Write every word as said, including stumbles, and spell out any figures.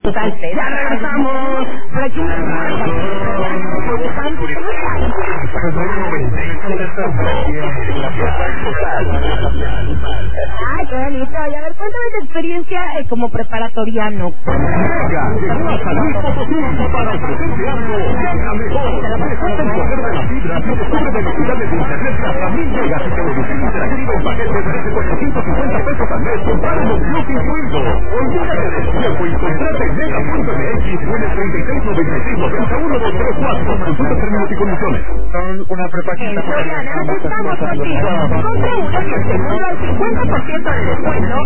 Ya regresamos. Por aquí Ay, qué bonito. Y a ver, cuéntame tu experiencia eh, como preparatoriano. Para ofrecerte algo, llega mejor. Recuerda el poder de la fibra y descubre velocidades de internet hasta mil megas y televisión interactiva en paquetes desde cuatrocientos cincuenta pesos al mes con pago Movilux incluido. Olvídate del tiempo y contrate en mega punto m x o en el treinta y seis noventa y seis noventa uno dos tres cuatro. Consulta términos y condiciones. Son una preparación. En Soriana estamos contigo. Compra uno y el segundo al cincuenta por ciento de descuento.